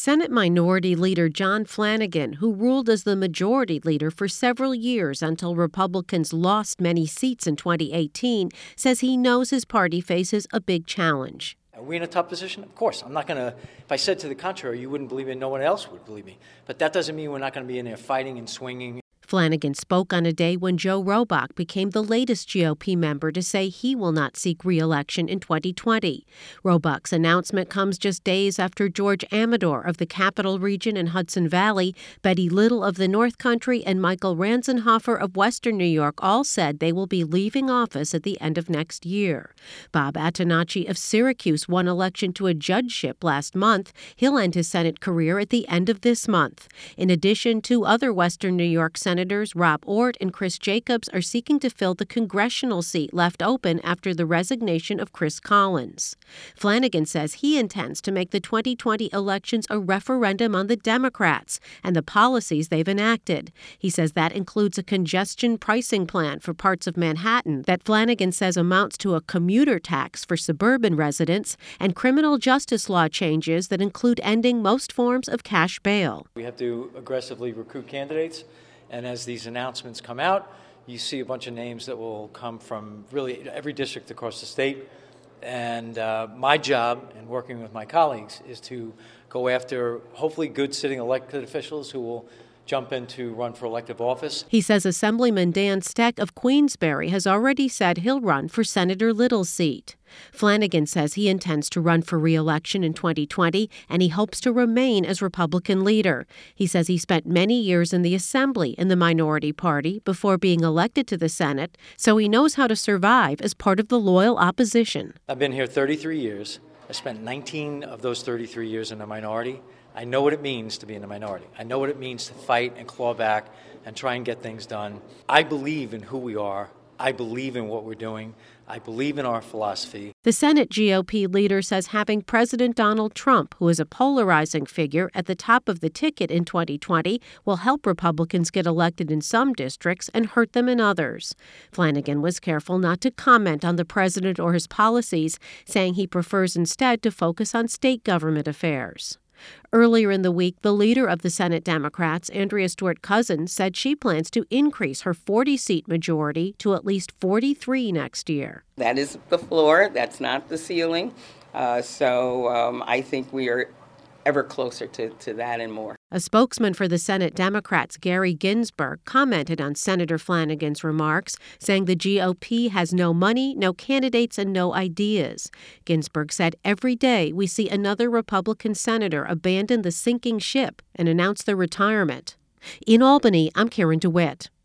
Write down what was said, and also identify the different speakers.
Speaker 1: Senate Minority Leader John Flanagan, who ruled as the majority leader for several years until Republicans lost many seats in 2018, says he knows his party faces a big challenge.
Speaker 2: Are we in a tough position? Of course. I'm not going to, if I said to the contrary, you wouldn't believe me, no one else would believe me. But that doesn't mean we're not going to be in there fighting and swinging.
Speaker 1: Flanagan spoke on a day when Joe Robach became the latest GOP member to say he will not seek re-election in 2020. Robach's announcement comes just days after George Amador of the Capital Region and Hudson Valley, Betty Little of the North Country, and Michael Ranzenhofer of Western New York all said they will be leaving office at the end of next year. Bob Atanacci of Syracuse won election to a judgeship last month. He'll end his Senate career at the end of this month. In addition, two other Western New York Senators, Rob Ort and Chris Jacobs, are seeking to fill the congressional seat left open after the resignation of Chris Collins. Flanagan says he intends to make the 2020 elections a referendum on the Democrats and the policies they've enacted. He says that includes a congestion pricing plan for parts of Manhattan that Flanagan says amounts to a commuter tax for suburban residents, and criminal justice law changes that include ending most forms of cash bail.
Speaker 2: We have to aggressively recruit candidates. And as these announcements come out, you see a bunch of names that will come from really every district across the state. And my job, in working with my colleagues, is to go after hopefully good sitting elected officials who will jump in to run for elective office.
Speaker 1: He says Assemblyman Dan Steck of Queensbury has already said he'll run for Senator Little's seat. Flanagan says he intends to run for re-election in 2020, and he hopes to remain as Republican leader. He says he spent many years in the Assembly in the minority party before being elected to the Senate, so he knows how to survive as part of the loyal opposition.
Speaker 2: I've been here 33 years. I spent 19 of those 33 years in the minority. I know what it means to be in the minority. I know what it means to fight and claw back and try and get things done. I believe in who we are. I believe in what we're doing. I believe in our philosophy.
Speaker 1: The Senate GOP leader says having President Donald Trump, who is a polarizing figure, at the top of the ticket in 2020 will help Republicans get elected in some districts and hurt them in others. Flanagan was careful not to comment on the president or his policies, saying he prefers instead to focus on state government affairs. Earlier in the week, the leader of the Senate Democrats, Andrea Stewart-Cousins, said she plans to increase her 40-seat majority to at least 43 next year.
Speaker 3: That is the floor. That's not the ceiling. So I think we are ever closer to that and more.
Speaker 1: A spokesman for the Senate Democrats, Gary Ginsburg, commented on Senator Flanagan's remarks, saying the GOP has no money, no candidates, and no ideas. Ginsburg said every day we see another Republican senator abandon the sinking ship and announce their retirement. In Albany, I'm Karen DeWitt.